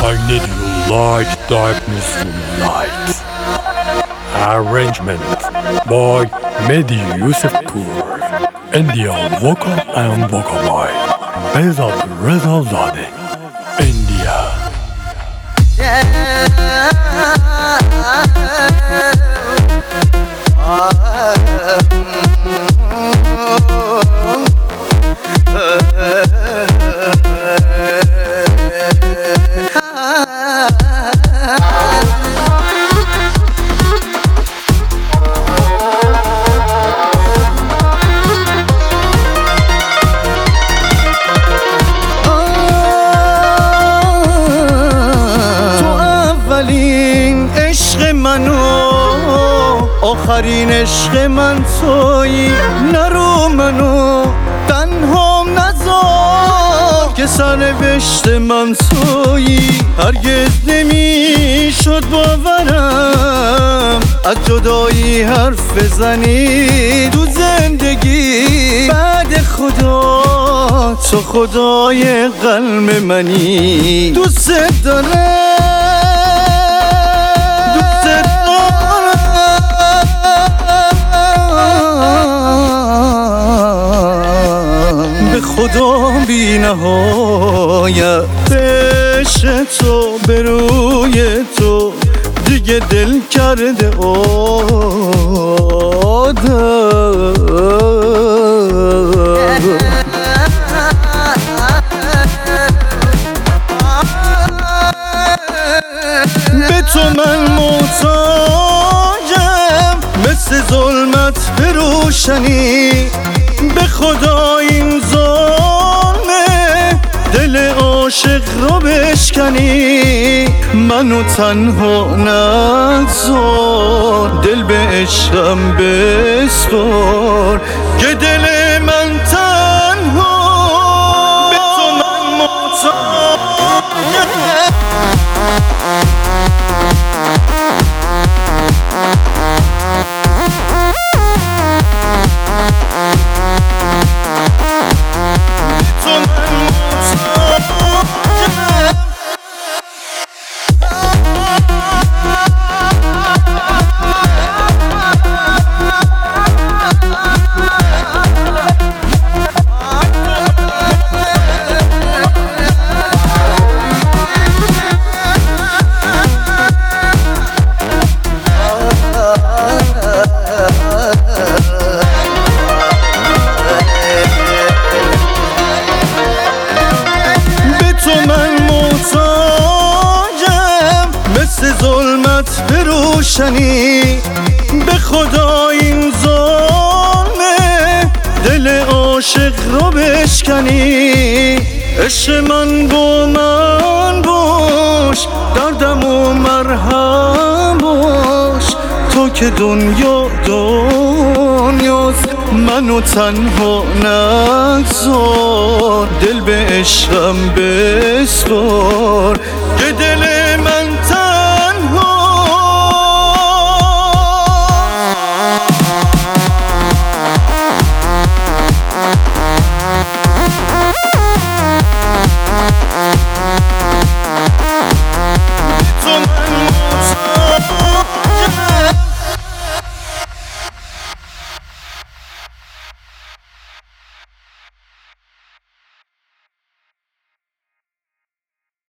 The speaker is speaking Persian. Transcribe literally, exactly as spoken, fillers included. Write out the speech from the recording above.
I need you like darkness to light. Arrangement by Mehdi Yusufpour. India vocal and vocal by Behzad Rezazadeh. India. آخرین عشق من تویی، نرو منو تنها نذار که سرنوشت من تویی. هرگز نمیشد باورم از جدایی حرف بزنی تو زندگی. بعد خدا تو خدای قلب منی. دوست دارم خدا بی نهایت. عشق تو به روی تو دیگه دل کرده آدم. به تو من محتاجم مثل ظلمت به روشنی. به خدا این ظلمه دل عاشق رو بشکنی. منو تنها نگذار دل به عشقم بسپار که دل من تنها به تو من محتاجم. ظلمت به روشنی. به خدا این ظلمه دل عاشق رو بشکنی. عشق من با من باش، دردم و مرهم باش. تو که دنیا دنیاست منو تنها نگذار دل به عشقم بسپار